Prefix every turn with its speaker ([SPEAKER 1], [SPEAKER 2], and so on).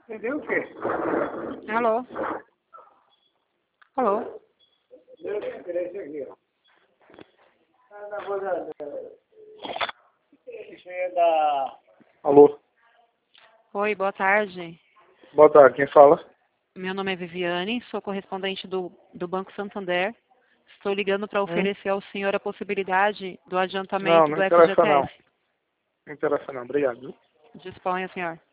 [SPEAKER 1] Entendeu o quê?
[SPEAKER 2] Alô? Alô?
[SPEAKER 1] Isso aí é da... Alô?
[SPEAKER 2] Oi, boa tarde.
[SPEAKER 1] Boa tarde, quem fala?
[SPEAKER 2] Meu nome é Viviane, sou correspondente do Banco Santander. Estou ligando para oferecer ao senhor a possibilidade do
[SPEAKER 1] Não,
[SPEAKER 2] adiantamento
[SPEAKER 1] não
[SPEAKER 2] do
[SPEAKER 1] interessa não.
[SPEAKER 2] FGTS.
[SPEAKER 1] Não interessa não, obrigado.
[SPEAKER 2] Disponha, senhor.